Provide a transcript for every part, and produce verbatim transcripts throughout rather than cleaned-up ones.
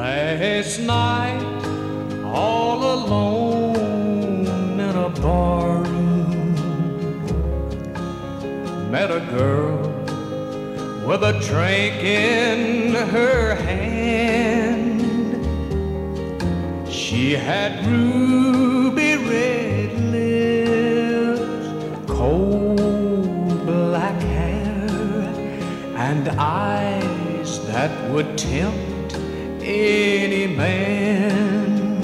Last night, all alone in a barroom, met a girl with a drink in her hand. She had ruby red lips, cold black hair, and eyes that would tempt any man.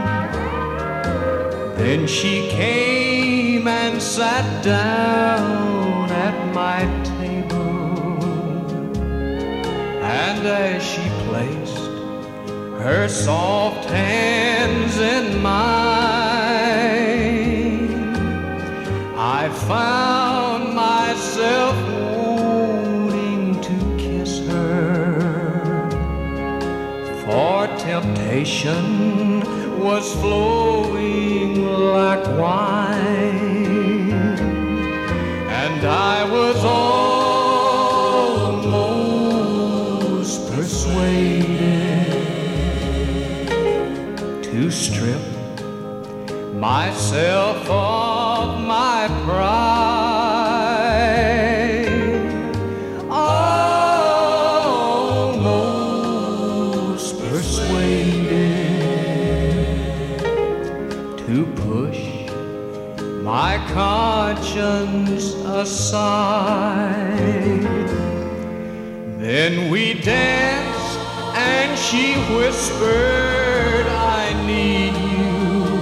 Then she came and sat down at my table, and as she placed her soft hands in mine, I found myself wanting to kiss her, for temptation was flowing like wine, and I was almost persuaded to strip myself of my pride. Almost persuaded to push my conscience aside. Then we danced and she whispered, I need you.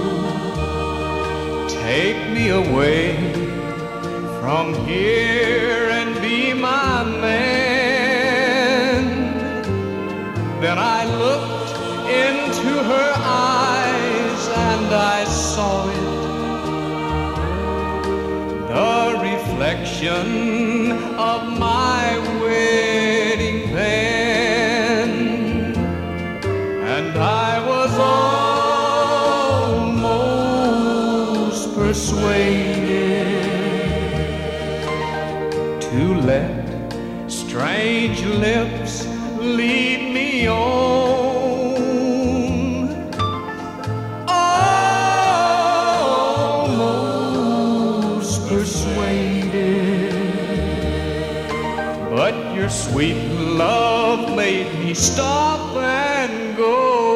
Take me away from here and be my man. Then I looked into her eyes and I saw it, the reflection of my wedding band, and I was almost persuaded to let strange lips lead me on. Almost persuaded, but your sweet love made me stop and go.